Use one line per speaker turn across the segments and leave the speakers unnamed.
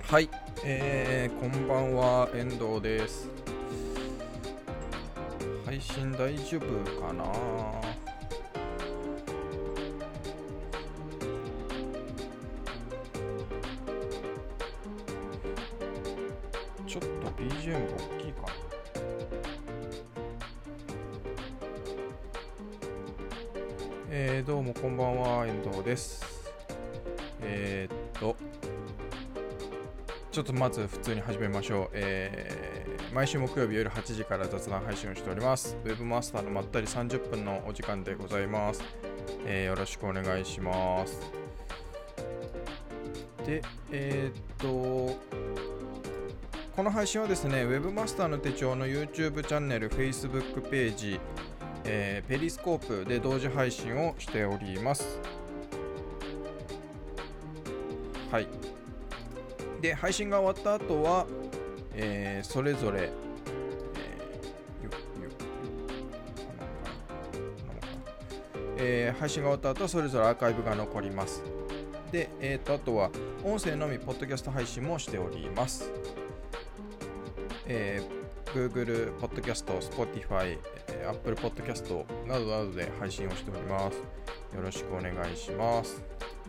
はい、こんばんは、遠藤です。配信大丈夫かな。ちょっと BGM が大きいかな。どうもこんばんは、遠藤です。ちょっとまず普通に始めましょう。毎週木曜日夜8時から雑談配信をしております。ウェブマスターのまったり30分のお時間でございます。よろしくお願いします。で、この配信はですね、ウェブマスターの手帳の YouTube チャンネル、Facebook ページ、ペリスコープで同時配信をしております。はい。で、配信が終わった後は、それぞれ、配信が終わった後はそれぞれアーカイブが残ります。で、あとは音声のみポッドキャスト配信もしております。Google Podcast、Spotify、Apple Podcast などなどで配信をしております。よろしくお願いします。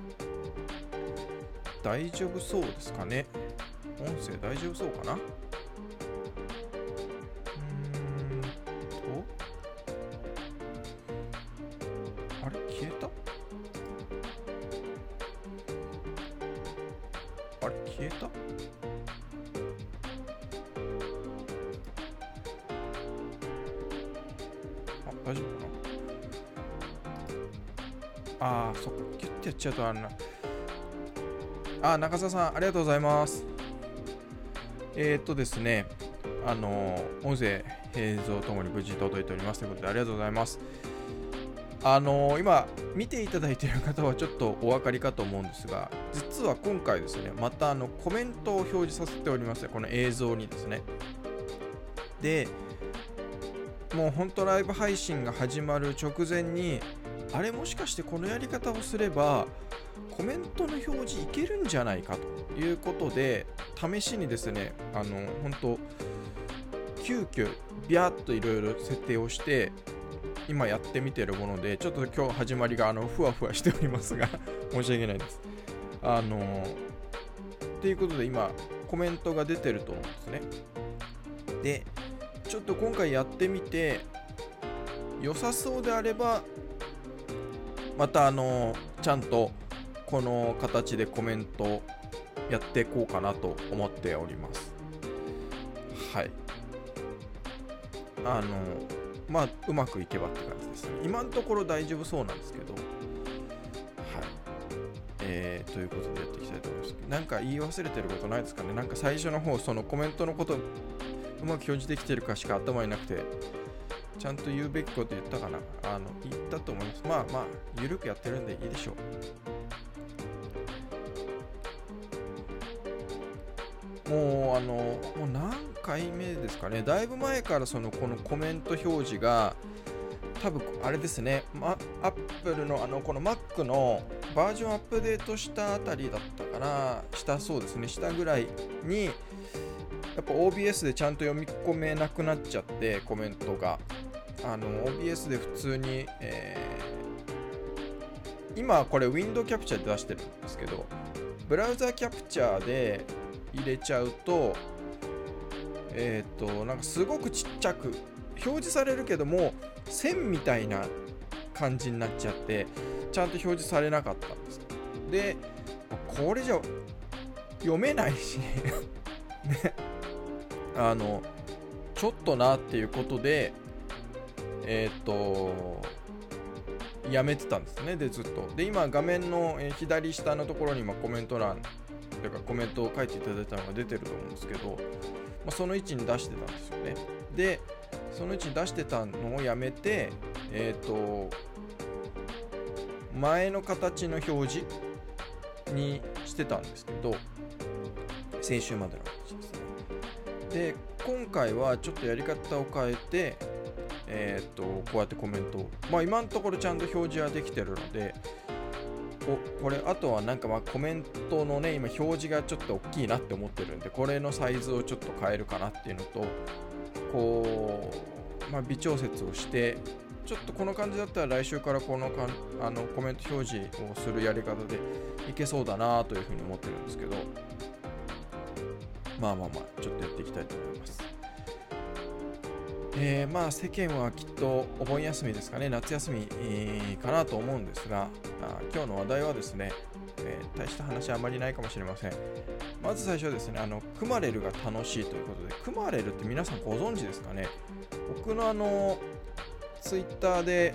大丈夫そうですかね。音声大丈夫そうかな。あれ消えた？あれ消えた？大丈夫かな。そっか、キュッてやっちゃうと中澤さん、ありがとうございます。ですね、音声、映像ともに無事届いておりますということで、ありがとうございます。今、見ていただいている方はちょっとお分かりかと思うんですが、実は今回ですね、またコメントを表示させておりますね、この映像にですね。で、もう本当ライブ配信が始まる直前に、あれもしかしてこのやり方をすれば、コメントの表示いけるんじゃないかということで試しにですね本当急遽ビャーっといろいろ設定をして今やってみてるものでちょっと今日始まりがふわふわしておりますが申し訳ないです。ということで今コメントが出てると思うんですね。でちょっと今回やってみて良さそうであればまたちゃんとこの形でコメントやっていこうかなと思っております。はい。うまくいけばって感じですね。今のところ大丈夫そうなんですけど。はい。ということでやっていきたいと思います。なんか言い忘れてることないですかね。なんか最初の方、そのコメントのことうまく表示できてるかしか頭になくて、ちゃんと言うべきこと言ったかな。言ったと思います。まあ、ゆるくやってるんでいいでしょう。もう何回目ですかね。だいぶ前からこのコメント表示が多分あれですね。Apple のこの Mac のバージョンアップデートしたあたりだったかな。そうですね。したぐらいにやっぱ OBS でちゃんと読み込めなくなっちゃってコメントがOBS で普通に、今これ Window キャプチャーで出してるんですけどブラウザキャプチャーで入れちゃうとなんかすごくちっちゃく表示されるけども線みたいな感じになっちゃってちゃんと表示されなかったんです。でこれじゃ読めないしねちょっとなっていうことでやめてたんですね。でずっとで今画面の左下のところに今コメント欄というかコメントを書いていただいたのが出てると思うんですけど、その位置に出してたんですよね。でその位置に出してたのをやめて前の形の表示にしてたんですけど先週までの話ですね。で今回はちょっとやり方を変えてこうやってコメントを今のところちゃんと表示はできてるのでこれあとはなんかコメントのね今表示がちょっと大きいなって思ってるんで、これのサイズをちょっと変えるかなっていうのと、こう微調節をして、ちょっとこの感じだったら来週からこのコメント表示をするやり方でいけそうだなというふうに思ってるんですけど、ちょっとやっていきたいと思います。世間はきっとお盆休みですかね、夏休み、かなと思うんですが、今日の話題はですね、大した話はあまりないかもしれません。まず最初はですね、クマレルが楽しいということで、クマレルって皆さんご存知ですかね。僕のツイッターで、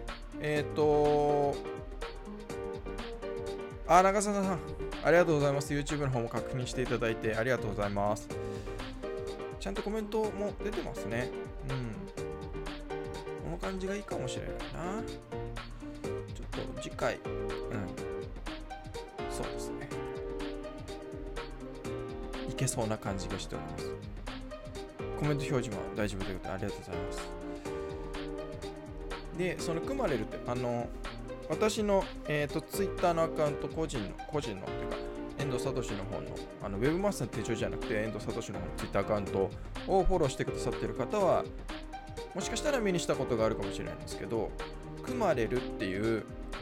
中澤さん、ありがとうございます。YouTube の方も確認していただいてありがとうございます。ちゃんとコメントも出てますね。この感じがいいかもしれないな。ちょっと次回、そうですね。いけそうな感じがしております。コメント表示も大丈夫ということでありがとうございます。で、そのクマレルって私の、ツイッターのアカウント個人のっていうか遠藤聡の方のウェブマスターの手帳じゃなくて遠藤聡の方のツイッターアカウントをフォローしてくださっている方はもしかしたら目にしたことがあるかもしれないんですけど、クマレルっていう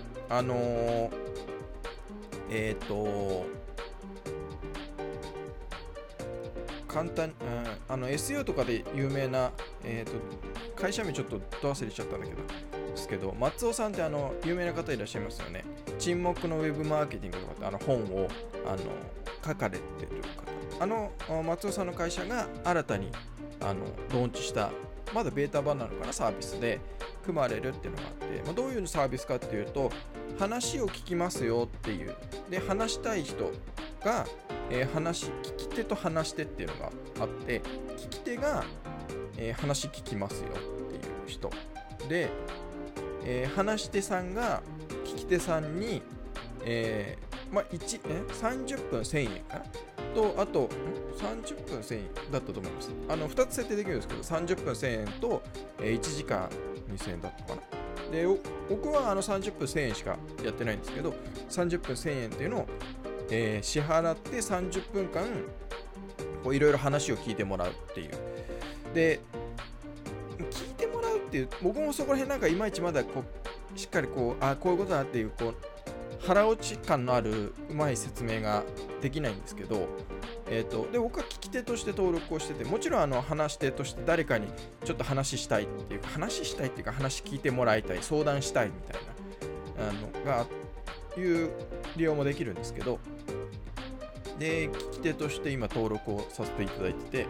簡単、SEO とかで有名な、会社名ちょっとど忘れしちゃったんだけどですけど、松尾さんって有名な方いらっしゃいますよね。沈黙のウェブマーケティングとかって本を書かれてる方、松尾さんの会社が新たにローンチしたまだベータ版なのかなサービスでクマレルっていうのがあって、どういうサービスかっていうと、話を聞きますよっていうで、話したい人が、聞き手と話し手っていうのがあって、聞き手が、話聞きますよっていう人で、話し手さんが聞き手さんに、30分1000円かなと、あと30分1000円だったと思います。2つ設定できるんですけど、30分1000円と、1時間2000円だったかな。で、僕は30分1000円しかやってないんですけど、30分1000円っていうのを、支払って30分間いろいろ話を聞いてもらうっていう。で、聞いてもらうっていう、僕もそこら辺なんかいまいちまだしっかりこういうことだっていう腹落ち感のあるうまい説明ができないんですけど、で僕は聞き手として登録をしてて、もちろん話し手として誰かにちょっと話したいっていうか話聞いてもらいたい、相談したいみたいなのがいう利用もできるんですけど、で聞き手として今登録をさせていただいてて、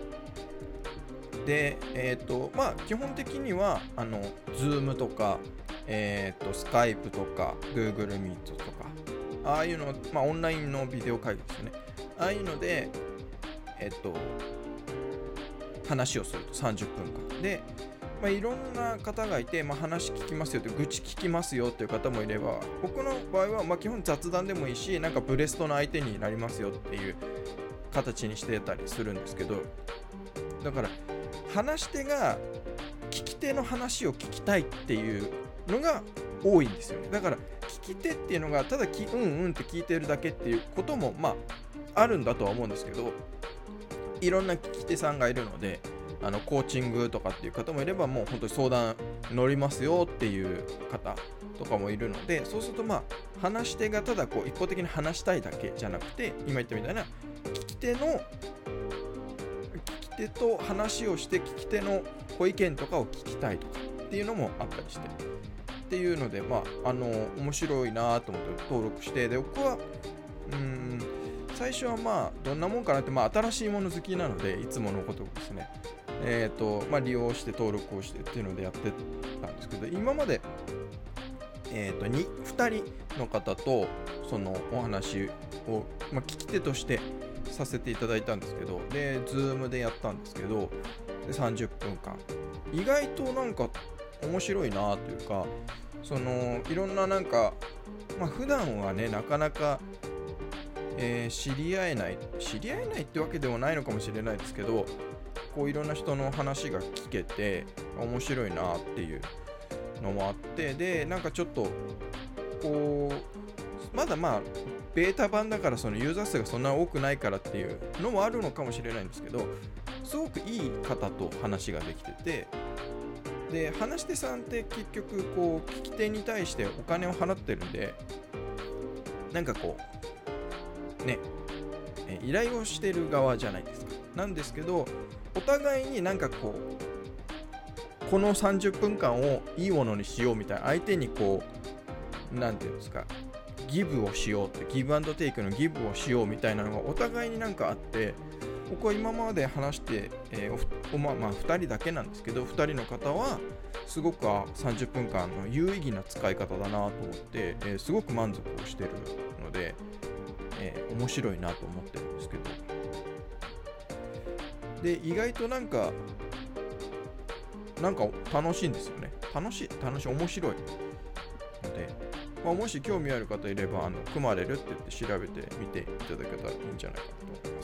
で基本的にはZoom とかSkype とか Google Meet とかああいうの、オンラインのビデオ会議ですよね。ああいうので話をすると30分間で、いろんな方がいて、話聞きますよって、愚痴聞きますよっていう方もいれば、僕の場合は基本雑談でもいいし、なんかブレストの相手になりますよっていう形にしてたりするんですけど、だから話し手が聞き手の話を聞きたいっていうのが多いんですよね。だから聞き手っていうのがただって聞いてるだけっていうこともあるんだとは思うんですけど、いろんな聞き手さんがいるので、コーチングとかっていう方もいれば、もう本当に相談乗りますよっていう方とかもいるので、そうすると話し手がただ一方的に話したいだけじゃなくて、今言ったみたいな聞き手と話をして、聞き手のご意見とかを聞きたいとかっていうのもあったりしてっていうので、面白いなと思って登録して、で僕は最初はどんなもんかなって、新しいもの好きなので、いつものことですね、利用して登録をしてっていうのでやってたんですけど、今まで2人の方とそのお話を、聞き手としてさせていただいたんですけど、で Zoom でやったんですけど、で30分間意外となんか面白いなというか、いろんななんか、普段はねなかなか知り合えないってわけではないのかもしれないですけど、いろんな人の話が聞けて面白いなっていうのもあって、でなんかちょっとまだベータ版だからそのユーザー数がそんな多くないからっていうのもあるのかもしれないんですけど、すごくいい方と話ができてて、で話し手さんって結局こう聞き手に対してお金を払ってるんで、なんかこうね、依頼をしてる側じゃないですか。なんですけど、お互いになんかこの30分間をいいものにしようみたいな、相手にこうなんていうんですか、ギブをしようって、ギブアンドテイクのギブをしようみたいなのがお互いになんかあって、僕は今まで話して、2人だけなんですけど、2人の方はすごく30分間の有意義な使い方だなと思って、すごく満足をしてるので、面白いなと思ってるんですけど、で意外となんか楽しいんですよね。楽しい面白いので、もし興味ある方いれば組まれるって言って調べてみていただけたらいいんじゃないかと思います。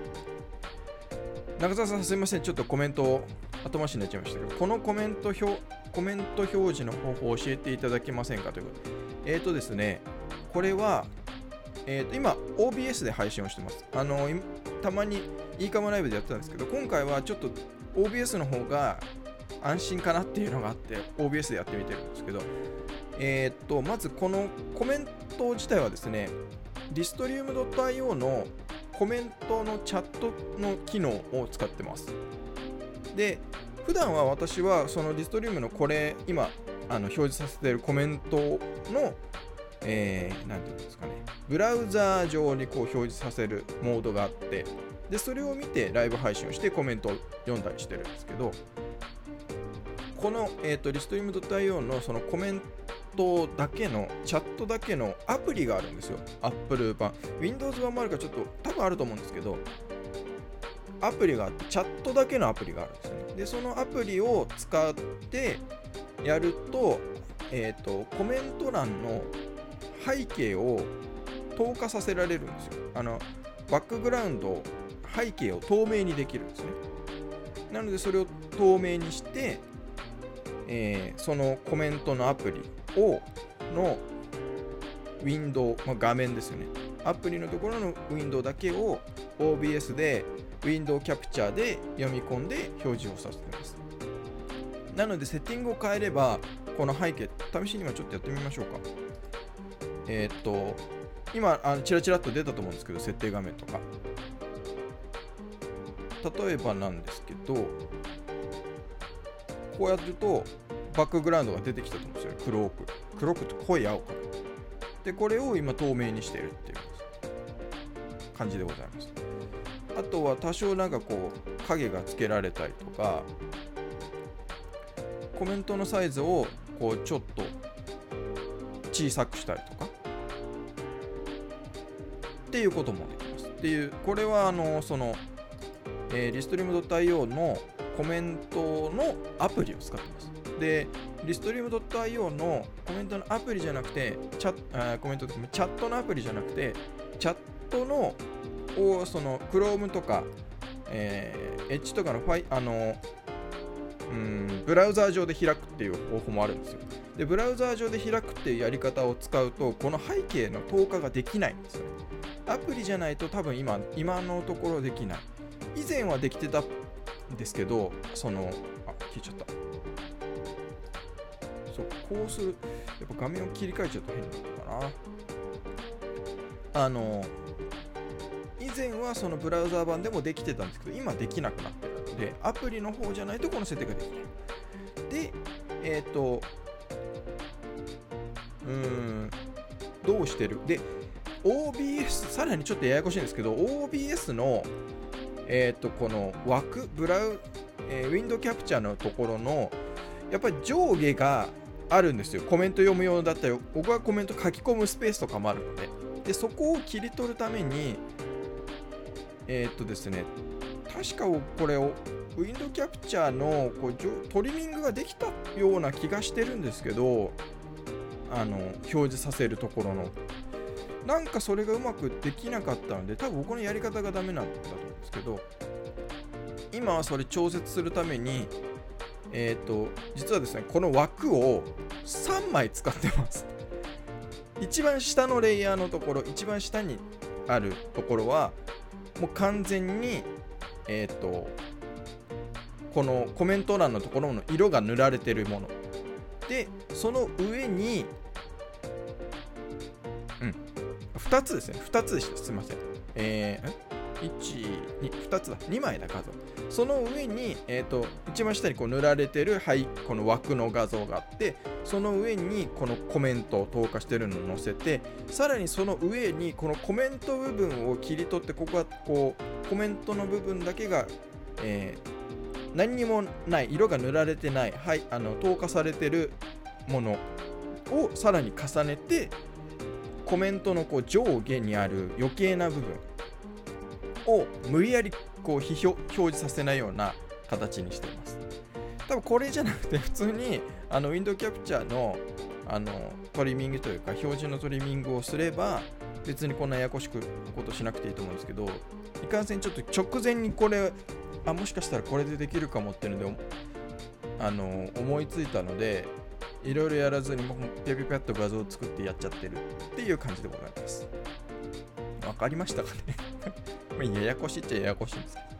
中澤さん、すいません、ちょっとコメント後回しになっちゃいましたけど、このコメント表示の方法を教えていただけませんかということで、ですね、これは、今 OBS で配信をしてます。たまにいいかもライブでやってたんですけど、今回はちょっと OBS の方が安心かなっていうのがあって OBS でやってみてるんですけど、まずこのコメント自体はですね、Ristream.io のコメントのチャットの機能を使ってます。で、普段は私はそのRistreamのこれ今表示させているコメントのなんていうんですかね、ブラウザー上にこう表示させるモードがあって、でそれを見てライブ配信をしてコメントを読んだりしてるんですけど、この、Ristream.io のそのコメントだけのチャットだけのアプリがあるんですよ。 Apple 版、 Windows 版もあるかちょっと多分あると思うんですけど、アプリがあってチャットだけのアプリがあるんですよね。でそのアプリを使ってやると、コメント欄の背景を透過させられるんですよ。バックグラウンド、背景を透明にできるんですね。なのでそれを透明にして、そのコメントのアプリのウィンドウ、画面ですよね。アプリのところのウィンドウだけを OBS でウィンドウキャプチャーで読み込んで表示をさせています。なのでセッティングを変えれば、この背景、試しに今ちょっとやってみましょうか。今チラチラっと出たと思うんですけど、設定画面とか、例えばなんですけど、こうやるとバックグラウンドが出てきたと思うんですよ。黒くて濃い青かな。でこれを今透明にしてるっていう感じでございます。あとは多少なんかこう影がつけられたりとか、コメントのサイズをこうちょっと小さくしたりとかっていうこともできます。っていう、これはRistream.io のコメントのアプリを使ってます。で、Ristream.io のコメントのアプリじゃなくて、チャットのアプリじゃなくて、チャットのその Chrome とか、Edge とかのブラウザー上で開くっていう方法もあるんですよ。で、ブラウザー上で開くっていうやり方を使うと、この背景の透過ができないんですよね。アプリじゃないと多分今のところできない。以前はできてたんですけど、消えちゃった。そう、こうする、やっぱ画面を切り替えちゃうと変なのかな。以前はそのブラウザー版でもできてたんですけど、今できなくなってるので、アプリの方じゃないとこの設定ができない。で、どうしてる？で、OBS、さらにちょっとややこしいんですけど、OBS の、この枠、ウィンドウキャプチャーのところの、やっぱり上下があるんですよ。コメント読む用だったり、僕はコメント書き込むスペースとかもあるので。で、そこを切り取るために、ですね、確かこれを、ウィンドウキャプチャーのトリミングができたような気がしてるんですけど、表示させるところの。なんかそれがうまくできなかったので、多分僕のやり方がダメなんだと思うんですけど、今はそれ調節するために、実はですね、この枠を3枚使ってます。 一番下のレイヤーのところ、一番下にあるところはもう完全にこのコメント欄のところの色が塗られてるもので、その上に2つですね。2つでした。すみません。2つだ。2枚だ、画像。その上に、一番下にこう塗られてる、この枠の画像があって、その上にこのコメントを投下してるのを載せて、さらにその上にこのコメント部分を切り取って、ここはこうコメントの部分だけが、何にもない、色が塗られてない、投下されてるものをさらに重ねて、コメントのこう上下にある余計な部分を無理やりこう表示させないような形にしています。多分これじゃなくて、普通にウィンドウキャプチャーのトリミングというか表示のトリミングをすれば別にこんなややこしくことしなくていいと思うんですけど、いかんせんちょっと直前にこれもしかしたらこれでできるかもっていうので思いついたので、いろいろやらずにもうピャピャピャっと画像を作ってやっちゃってるっていう感じでございます。わかりましたかねややこしいっちゃややこしいんですけど。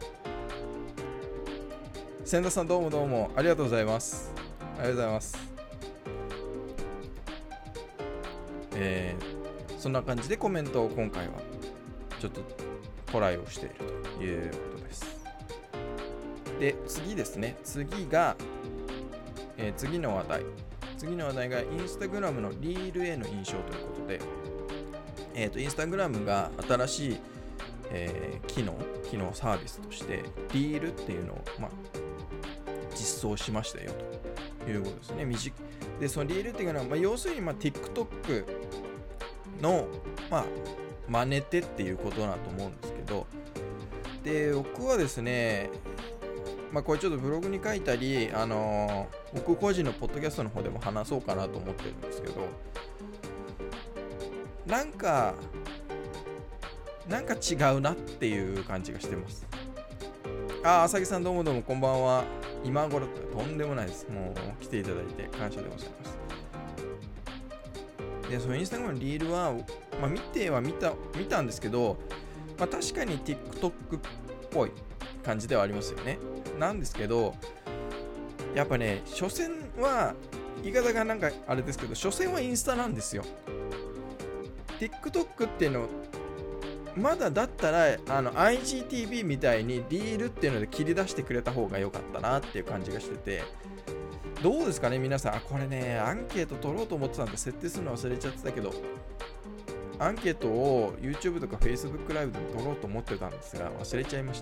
千田さんどうもありがとうございます。ありがとうございます。そんな感じでコメントを今回はちょっとトライをしているということです。で、次ですね。次が、次の話題がインスタグラムのリールへの印象ということで、インスタグラムが新しい、機能サービスとしてリールっていうのを、実装しましたよということですね。で、そのリールっていうのは、要するにTikTok の、真似てっていうことだと思うんですけど、で、僕はですね、これちょっとブログに書いたり、僕個人のポッドキャストの方でも話そうかなと思ってるんですけど、なんか違うなっていう感じがしてます。あさぎさんどうもこんばんは。今頃とんでもないです。もう来ていただいて感謝でございます。で、そのインスタグラムのリールは、見たんですけど、確かに TikTok っぽい感じではありますよね。なんですけど、やっぱね、所詮は言い方がなんかあれですけど、所詮はインスタなんですよ。TikTok っていうのまだだったらIGTV みたいにリールっていうので切り出してくれた方が良かったなっていう感じがしてて、どうですかね皆さん。これね、アンケート取ろうと思ってたんで設定するの忘れちゃってたけど、アンケートを YouTube とか Facebook ライブでも取ろうと思ってたんですが忘れちゃいました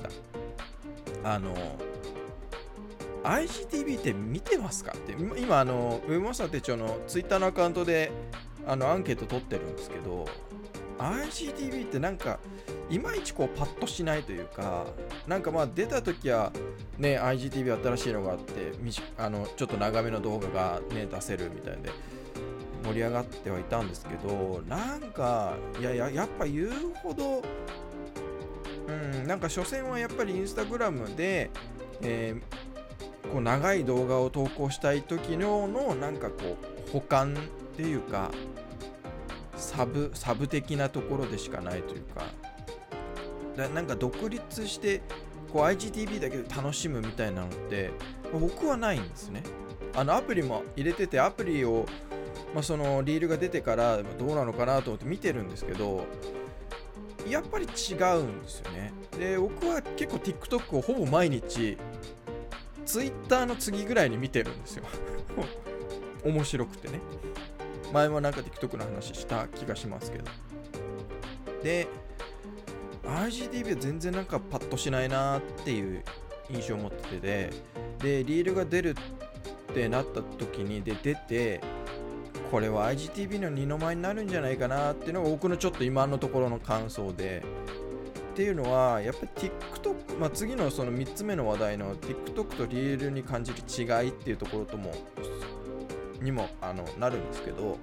。IGTV って見てますかって、今ウェブマスター手帳の Twitter のアカウントでアンケート取ってるんですけど、IGTV ってなんかいまいちこうパッとしないというか、なんか出た時はね IGTV 新しいのがあってちょっと長めの動画がね出せるみたいで盛り上がってはいたんですけど、なんかやっぱ言うほどなんか所詮はやっぱりインスタグラムで、こう長い動画を投稿したい時のなんかこう補完っていうかサブ的なところでしかないというか、なんか独立してこう IGTV だけで楽しむみたいなのって僕はないんですね。アプリも入れてて、アプリを、そのリールが出てからどうなのかなと思って見てるんですけど、やっぱり違うんですよね。で、僕は結構 TikTok をほぼ毎日 Twitter の次ぐらいに見てるんですよ面白くてね。前もなんか TikTok の話した気がしますけど、で IGTV は全然なんかパッとしないなっていう印象を持ってて、でリールが出るってなった時に出て、これは IGTV の二の舞になるんじゃないかなっていうのが僕のちょっと今のところの感想で、っていうのはやっぱり TikTok、次のその3つ目の話題の TikTok とリールに感じる違いっていうところともなるんですけど、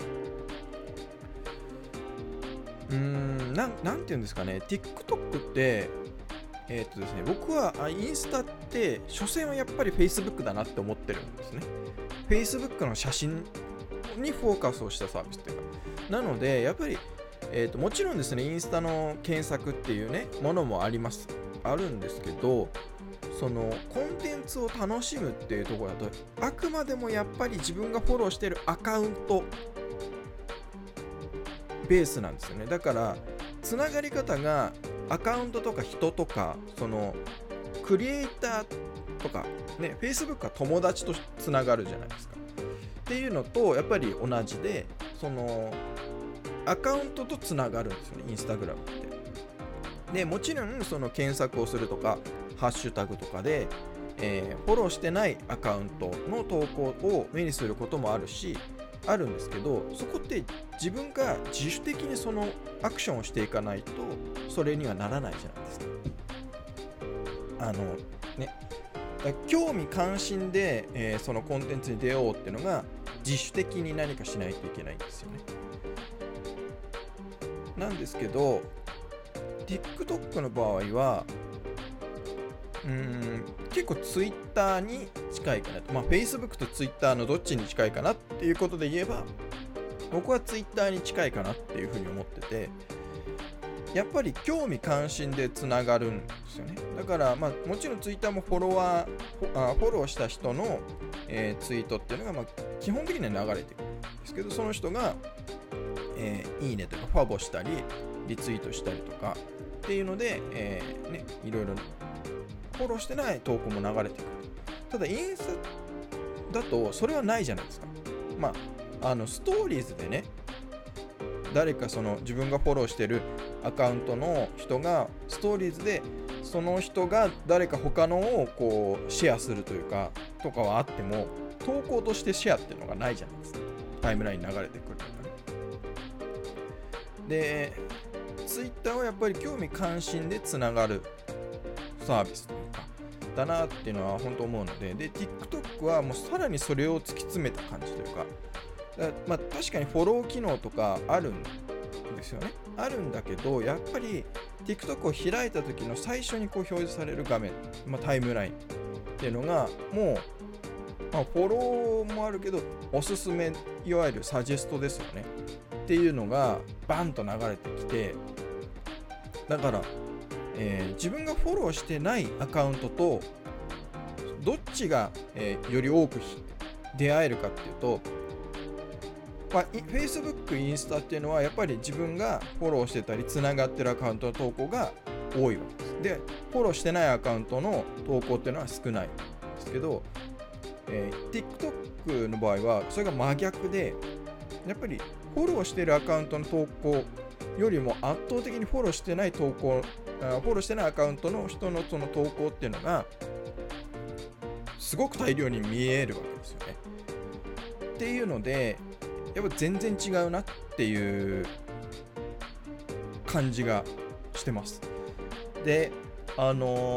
なんていうんですかね、 TikTok ってですね、僕はインスタって所詮はやっぱり Facebook だなって思ってるんですね。Facebook の写真にフォーカスをしたサービスっていうか、 なのでやっぱり、もちろんですねインスタの検索っていうねものもあるんですけど、そのコンテンツを楽しむっていうところだとあくまでもやっぱり自分がフォローしてるアカウントベースなんですよね。だからつながり方がアカウントとか人とかそのクリエイターとかね、Facebook は友達とつながるじゃないですかっていうのとやっぱり同じで、そのアカウントとつながるんですよね、インスタグラムって。でもちろんその検索をするとかハッシュタグとかで、フォローしてないアカウントの投稿を目にすることもあるんですけど、そこって自分が自主的にそのアクションをしていかないとそれにはならないじゃないですか。だ興味関心で、そのコンテンツに出ようっていうのが自主的に何かしないといけないんですよね。なんですけど TikTok の場合は結構 Twitter に近いかなと、Facebook と Twitter のどっちに近いかなっていうことで言えば僕は Twitter に近いかなっていうふうに思ってて、やっぱり興味関心でつながるんですよね。だからもちろん Twitter もフォローした人の、ツイートっていうのが基本的には流れてくるんですけど、その人が、いいねとかファボしたりリツイートしたりとかっていうので、いろいろフォローしてない投稿も流れてくる。ただインスタだとそれはないじゃないですか。ストーリーズでね、誰かその自分がフォローしてるアカウントの人がストーリーズでその人が誰か他のをこうシェアするというかとかはあっても、投稿としてシェアっていうのがないじゃないですか、タイムラインに流れてくるとかね。で Twitter はやっぱり興味関心でつながるサービスというかだなっていうのは本当思うので、TikTok はもうさらにそれを突き詰めた感じというか、確かにフォロー機能とかあるんですよね。あるんだけどやっぱり TikTok を開いた時の最初にこう表示される画面、タイムラインっていうのがもう、フォローもあるけどおすすめ、いわゆるサジェストですよねっていうのがバンと流れてきて、だから、自分がフォローしてないアカウントとどっちが、より多く出会えるかっていうと、Facebook、インスタっていうのはやっぱり自分がフォローしてたりつながってるアカウントの投稿が多いわけです。で、フォローしてないアカウントの投稿っていうのは少ないんですけど、TikTok の場合はそれが真逆で、やっぱりフォローしてるアカウントの投稿よりも圧倒的にフォローしてないアカウントの人のその投稿っていうのがすごく大量に見えるわけですよね。っていうのでやっぱ全然違うなっていう感じがしてます。でや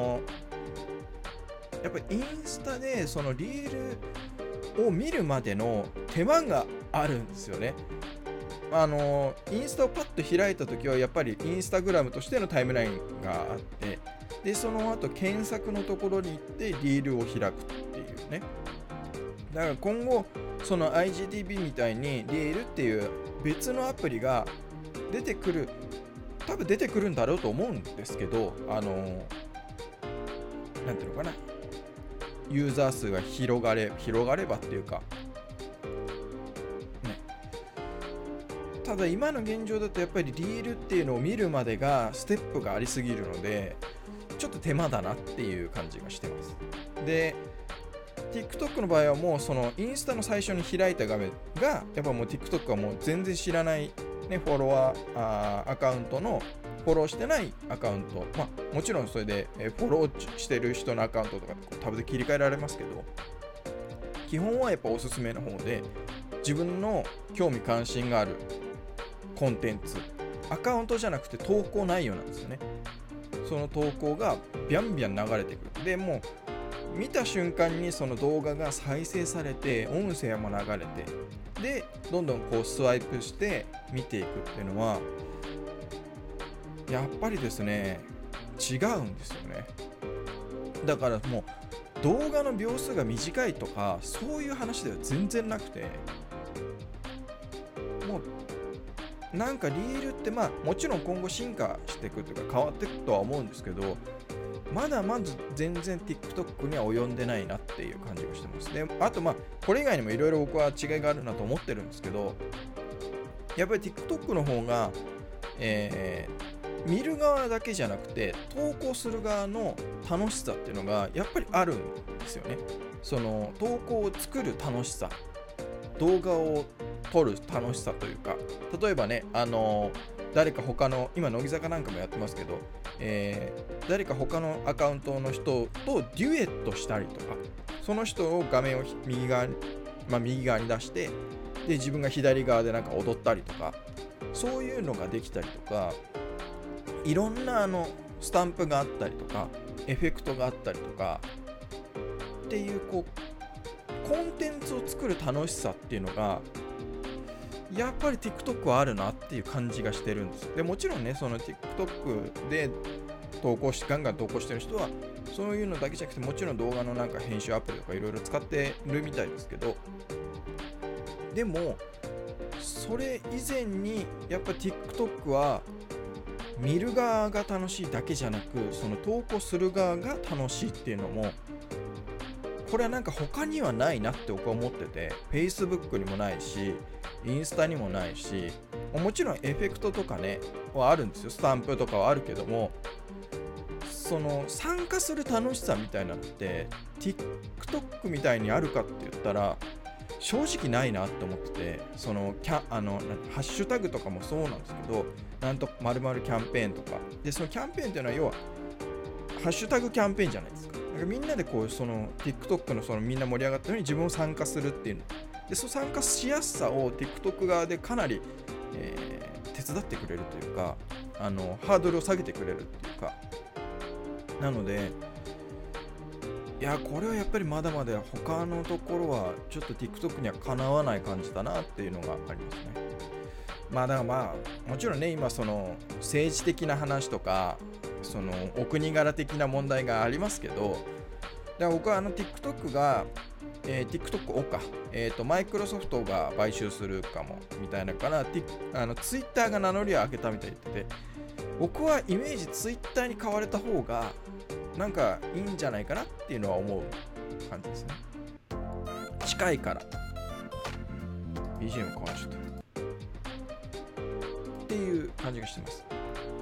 っぱりインスタでそのリールを見るまでの手間があるんですよね。インスタをパッと開いた時はやっぱりインスタグラムとしてのタイムラインがあって、でその後検索のところに行ってリールを開くっていうね。だから今後その IGTV みたいにリールっていう別のアプリが多分出てくるんだろうと思うんですけど、なんていうのかな、ユーザー数が広がればっていうかね。ただ今の現状だとやっぱりリールっていうのを見るまでがステップがありすぎるのでちょっと手間だなっていう感じがしてます。でTikTok の場合はもうそのインスタの最初に開いた画面がやっぱもう TikTok はもう全然知らない、フォロワーアカウントのフォローしてないアカウント、もちろんそれでフォローしてる人のアカウントとかタブで切り替えられますけど、基本はやっぱおすすめの方で自分の興味関心があるコンテンツ、アカウントじゃなくて投稿内容なんですよね。その投稿がビャンビャン流れてくる。でもう見た瞬間にその動画が再生されて音声も流れて、でどんどんこうスワイプして見ていくっていうのはやっぱりですね違うんですよね。だからもう動画の秒数が短いとかそういう話では全然なくて、もうなんかリールってもちろん今後進化していくというか変わっていくとは思うんですけど、まだまず全然 TikTok には及んでないなっていう感じがしてます。で、あとこれ以外にもいろいろ僕は違いがあるなと思ってるんですけど、やっぱり TikTok の方が、見る側だけじゃなくて投稿する側の楽しさっていうのがやっぱりあるんですよね。その投稿を作る楽しさ、動画を撮る楽しさというか、例えばね、誰か他の、今乃木坂なんかもやってますけど、誰か他のアカウントの人とデュエットしたりとか、その人を画面を右側に出して、で自分が左側でなんか踊ったりとか、そういうのができたりとか、いろんなスタンプがあったりとか、エフェクトがあったりとかっていうコンテンツを作る楽しさっていうのがやっぱり TikTok はあるなっていう感じがしてるんです。でもちろんね、その TikTok でガンガン投稿してる人はそういうのだけじゃなくて、もちろん動画のなんか編集アプリとかいろいろ使ってるみたいですけど、でもそれ以前にやっぱ TikTok は見る側が楽しいだけじゃなく、その投稿する側が楽しいっていうのも、これはなんか他にはないなって僕は思ってて、 Facebook にもないしインスタにもないし、もちろんエフェクトとかねはあるんですよ、スタンプとかはあるけども、その参加する楽しさみたいなのって TikTok みたいにあるかって言ったら正直ないなって思ってて、そのハッシュタグとかもそうなんですけど、なんと〇〇キャンペーンとかで、そのキャンペーンっていうのは要はハッシュタグキャンペーンじゃないですか。だからみんなでその TikTok のみんな盛り上がったのに自分を参加するっていうので、その参加しやすさを TikTok 側でかなり、手伝ってくれるというか、ハードルを下げてくれるっていうか、なのでいや、これはやっぱりまだまだ他のところはちょっと TikTok にはかなわない感じだなっていうのがありますね。だからもちろんね、今その政治的な話とか、そのお国柄的な問題がありますけど、だから僕はTikTok が、TikTok をマイクロソフトが買収するかもみたいなから、Twitter が名乗りを上げたみたいに言ってて、僕はイメージ Twitter に変われた方がなんかいいんじゃないかなっていうのは思う感じですね。近いから。BGM 変わっちゃった。っていう感じがしてます。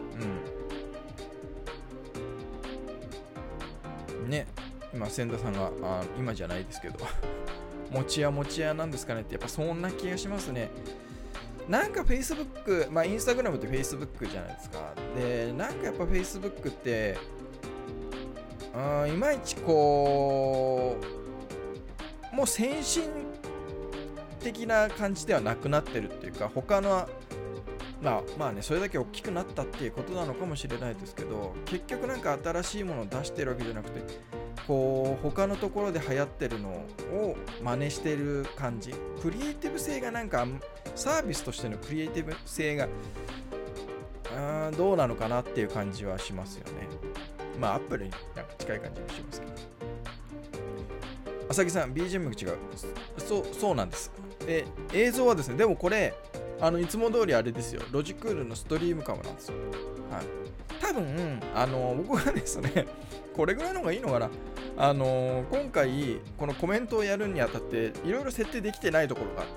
ね、今千田さんが今じゃないですけどもちやなんですかねって、やっぱそんな気がしますね。なんか Facebook、Instagram って Facebook じゃないですか。で、なんかやっぱ Facebook っていまいちもう先進的な感じではなくなってるっていうか、他のそれだけ大きくなったっていうことなのかもしれないですけど、結局なんか新しいものを出してるわけじゃなくて、他のところで流行ってるのを真似してる感じ、クリエイティブ性がなんかサービスとしてのクリエイティブ性がどうなのかなっていう感じはしますよね。アップルになんか近い感じもしますけど。浅木さん BGM が違う。そうなんです。で、映像はですね、でもこれいつも通りあれですよ、ロジクールのストリームカムなんですよ。はい。多分僕がですねこれぐらいの方がいいのかな。今回このコメントをやるにあたっていろいろ設定できてないところがあって、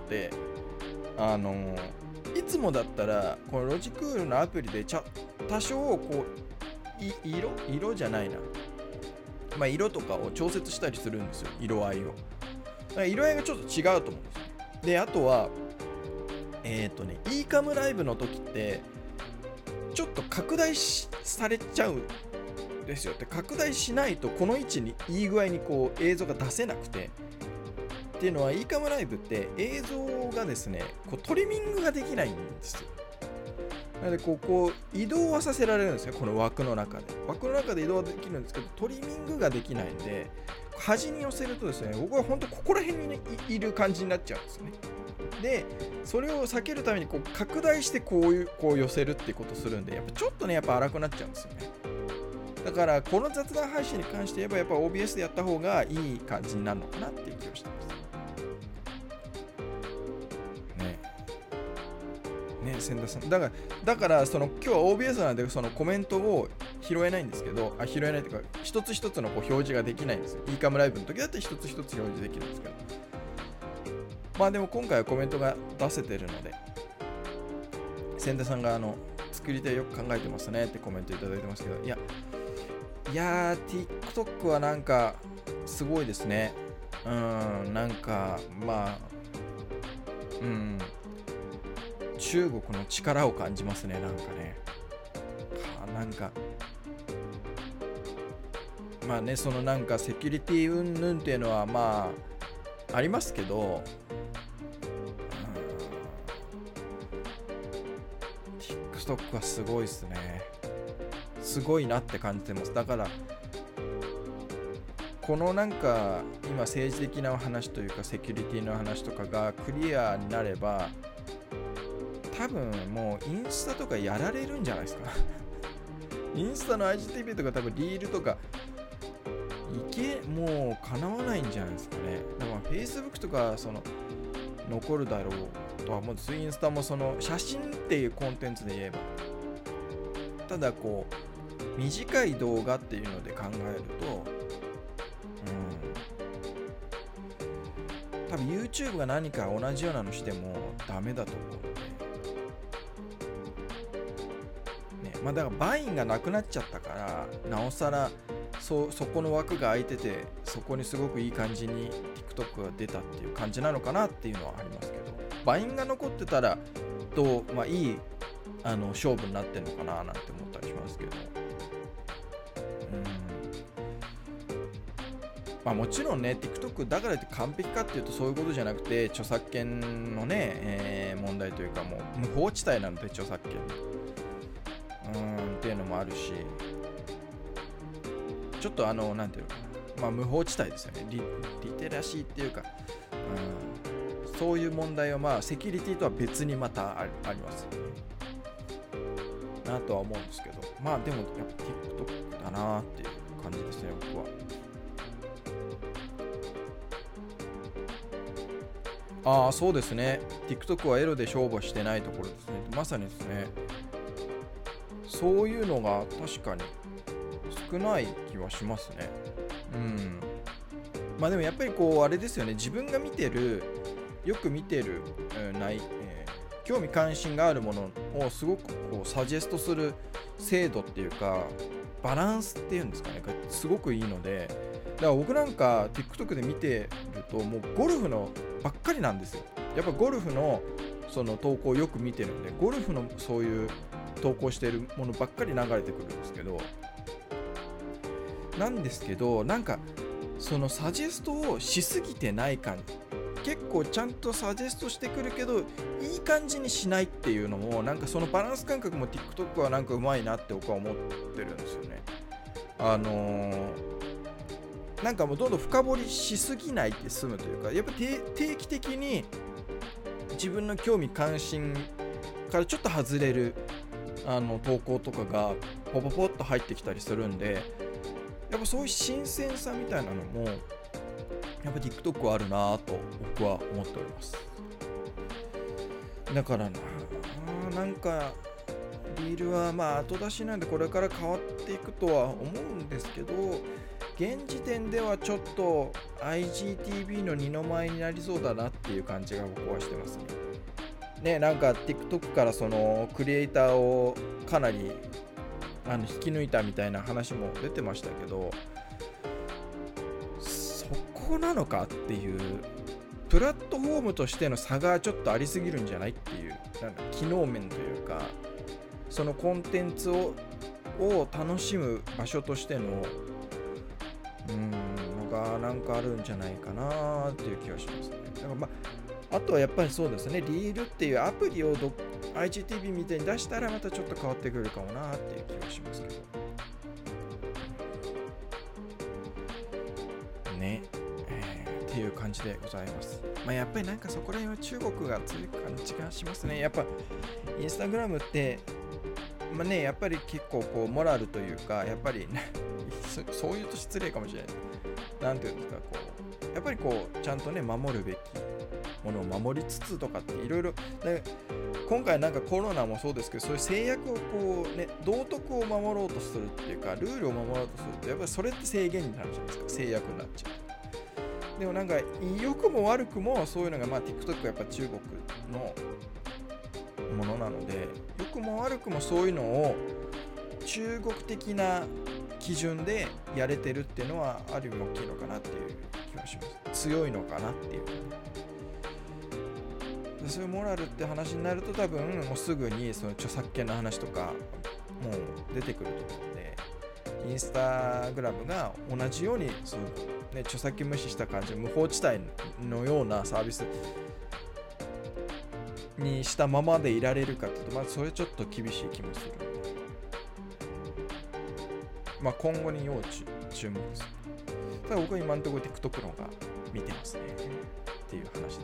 いつもだったらこのロジクールのアプリで多少色じゃないな、色とかを調節したりするんですよ、色合いを。だから色合いがちょっと違うと思うんですよ。で、あとはeCam ライブの時ってちょっと拡大されちゃうんですよ。で、拡大しないとこの位置にいい具合に映像が出せなくて、っていうのは eCam ライブって映像がですねトリミングができないんですよ。なので移動はさせられるんですよ、この枠の中で移動はできるんですけど、トリミングができないんで、端に寄せるとですね、僕は本当ここら辺に、ね、いる感じになっちゃうんですよね。で、それを避けるために拡大して寄せるっていうことをするんで、やっぱちょっとね、やっぱ荒くなっちゃうんですよね。だからこの雑談配信に関して言えば、やっぱ OBS でやった方がいい感じになるのかなっていう気がしてます。ね、 千田さん。だからその今日は OBS なんでそのコメントを拾えないんですけど、拾えないというか、一つ一つのこう表示ができないんですよ。eCamライブの時だって一つ一つ表示できるんですけど。まあでも今回はコメントが出せてるので、千田さんが作り手よく考えてますねってコメントいただいてますけど、いやTikTok はなんかすごいですね。なんか中国の力を感じますね。なんかね、なんかまあね、そのなんかセキュリティ云々っていうのはまあありますけど、TikTok はすごいですね。すごいなって感じてます。だからこのなんか今政治的な話というかセキュリティの話とかがクリアになれば、多分もうインスタとかやられるんじゃないですか。インスタの IGTV とか多分リールとかもう叶わないんじゃないですかね。だから Facebook とかその残るだろうとは思うんです。インスタもその写真っていうコンテンツで言えば、ただこう短い動画っていうので考えると、多分 YouTube が何か同じようなのしてもダメだと思うので、まあだからバインがなくなっちゃったから、なおさらそこの枠が空いてて、そこにすごくいい感じに TikTok が出たっていう感じなのかなっていうのはありますけど、バインが残ってたらいい勝負になってるのかななんて思ったりしますけど、まあもちろんね TikTok だからって完璧かっていうとそういうことじゃなくて、著作権のね、問題というかもう無法地帯なので、著作権っていうのもあるし、ちょっとなんていうのかな、まあ無法地帯ですよね。リテラシーっていうか、そういう問題はまあセキュリティとは別にまたありますよねなとは思うんですけど、まあでもやっぱ TikTok だなっていう感じですね、僕は。そうですね。TikTok はエロで勝負してないところですね。まさにですね。そういうのが確かに少ない気はしますね。まあでもやっぱりこうあれですよね。自分がよく見てる、興味関心があるものをすごくこうサジェストする精度っていうかバランスっていうんですかね、すごくいいので、だから僕なんか TikTok で見てるともうゴルフのばっかりなんですよ。やっぱゴルフのその投稿をよく見てるんで、ゴルフのそういう投稿しているものばっかり流れてくるんですけど、なんかそのサジェストをしすぎてない感じ、結構ちゃんとサジェストしてくるけどいい感じにしないっていうのも、なんかそのバランス感覚も TikTok はなんかうまいなって僕は思ってるんですよね。なんかもうどんどん深掘りしすぎないで済むというか、やっぱ定期的に自分の興味関心からちょっと外れる投稿とかがポポポッと入ってきたりするんで、やっぱそういう新鮮さみたいなのもやっぱ TikTok はあるなぁと僕は思っております。だからなんかリールはまあ後出しなんでこれから変わっていくとは思うんですけど、現時点ではちょっと IGTV の二の舞になりそうだなっていう感じが僕はしてますね。なんか TikTok からそのクリエイターをかなり引き抜いたみたいな話も出てましたけど、そこなのかっていう、プラットフォームとしての差がちょっとありすぎるんじゃないっていう、なんか機能面というか、そのコンテンツを楽しむ場所としてののがなんかあるんじゃないかなっていう気がしますね。だからあとはやっぱりそうですね、リールっていうアプリをIGTV みたいに出したらまたちょっと変わってくるかもなっていう気がしますけどね、っていう感じでございます。やっぱりなんかそこら辺は中国が強い感じがしますね。やっぱインスタグラムってやっぱり結構こうモラルというか、やっぱりそういうと失礼かもしれない。なんていうんですか、こうやっぱりこうちゃんとね守るべきものを守りつつとかっていろいろ今回なんかコロナもそうですけど、そういう制約をこうね、道徳を守ろうとするっていうか、ルールを守ろうとすると、やっぱりそれって制限になるじゃないですか。制約になっちゃう。でもなんか良くも悪くもそういうのがTikTok はやっぱ中国のものなので、良くも悪くもそういうのを中国的な基準でやれてるっていうのはある意味大きいのかなっていう気がします。強いのかなっていう。でそういうモラルって話になると多分もうすぐにその著作権の話とかもう出てくると思うので、インスタグラムが同じようにそう、ね、著作権無視した感じ、無法地帯のようなサービスにしたままでいられるかっていうと、まずそれちょっと厳しい気もする。今後に要注目です。ただ僕は今のところ TikTok の方が見てますねっていう話でございます。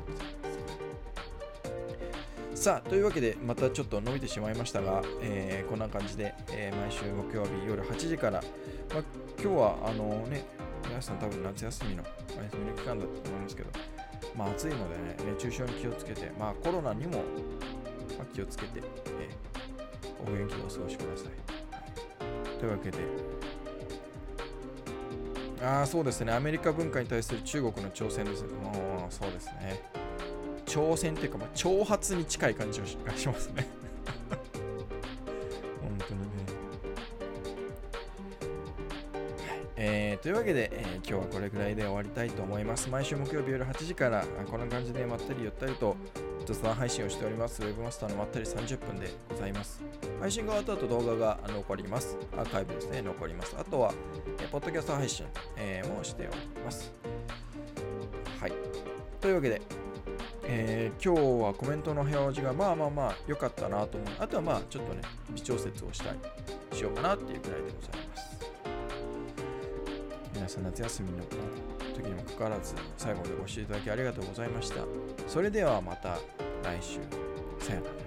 さあ、というわけでまたちょっと伸びてしまいましたが、こんな感じで、毎週木曜日夜8時から、今日は皆さん多分夏休みのお休みの期間だったと思いますけど、暑いのでね、熱中症に気をつけて、コロナにも気をつけて、お元気でお過ごしください。というわけで、そうですね、アメリカ文化に対する中国の挑戦です。もうそうですね。挑戦というか、挑発に近い感じがしますね。本当にね。というわけで、今日はこれぐらいで終わりたいと思います。毎週木曜日夜8時からこんな感じでまったりゆったりと雑談配信をしております。ウェブマスターのまったり30分でございます。配信が終わった後動画が残ります。アーカイブですね、残ります。あとは、ポッドキャスト配信、もしております。はい。というわけで、今日はコメントの表示が良かったなと思う。あとはちょっとね、微調節をしようかなっていうくらいでございます。皆さん夏休みの時にもかかわらず最後までご視聴いただきありがとうございました。それではまた来週。さよなら。